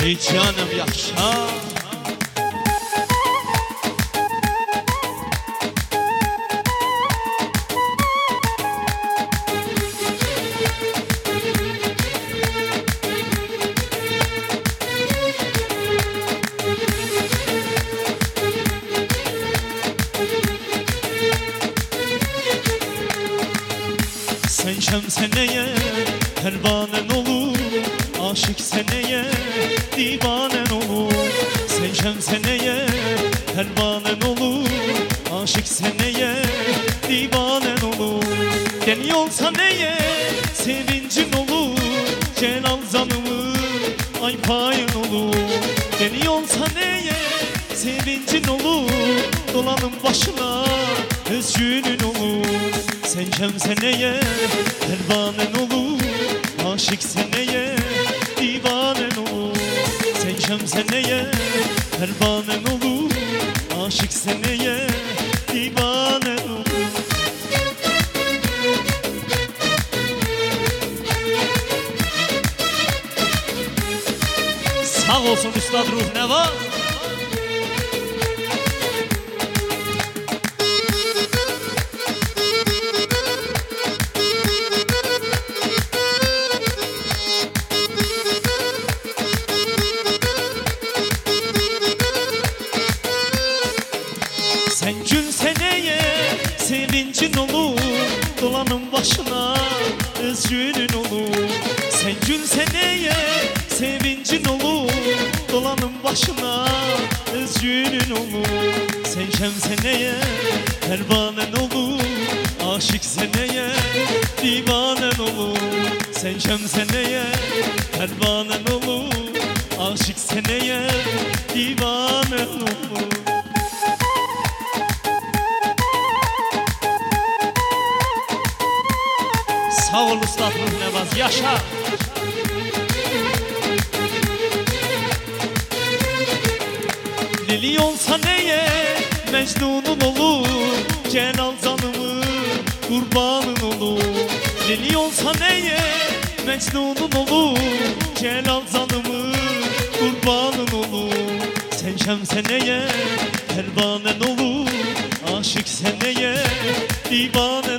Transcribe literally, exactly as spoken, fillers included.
Ey canım yaşa. Sen şemseneye pervanen olur, aşık seneye divanen olur. Sen şemseneye pervanen olur, aşık seneye divanen olur. Deli olsa neye sevincin olur, celal zanımı ay payın olur. Deli olsa neye sevincin olur, dolanın başına özgünün olur. Sen şemseneye pervanen olur, aşık seneye divanen olur. Sen şemseneye pervanen olur, aşık seneye divanen olur. Sağ olsun Üstad Ruh Neva. Sen gül seneye sevincin olur, dolanın başına özgünün olur. Sen gül seneye sevincin olur, dolanın başına özgünün olur. Sen şemseneye pervanen olur, aşık seneye divanen olur. Sen şemseneye pervanen olur, aşık seneye divanen olur. Sağ ol Üstad Ruh Nevaz, yaşa. Lili olsa neye Mecnun'un olur, celal zanımı kurbanın olur. Lili olsa neye Mecnun'un olur, celal zanımı kurbanın olur. Sen şemseneye pervanen olur, aşık seneye divanen